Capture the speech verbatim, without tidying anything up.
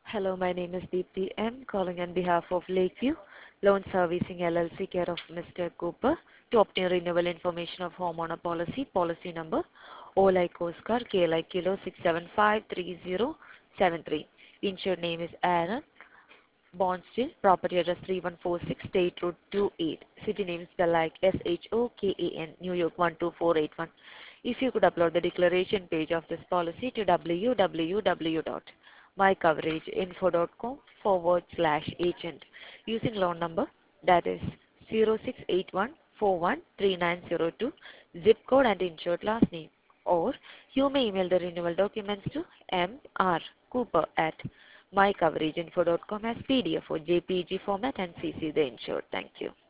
Hello, my name is Deepthi M, calling on behalf of Lakeview Loan Servicing L L C, care of Mister Cooper, to obtain renewal information of homeowner policy, policy number O like Oscar, K like Kilo six seven five three zero seven three. Insured name is Aaron Bonstill, property address three one four six State Road two eight. City name is spelled like S H O K A N, New York one two four eight one. If you could upload the declaration page of this policy to www.mycoverageinfo.com forward slash agent using loan number, that is zero six eight one four one three nine zero two, zip code and insured last name. Or you may email the renewal documents to mrcooper at mycoverageinfo dot com as P D F or J P G format and C C the insured. Thank you.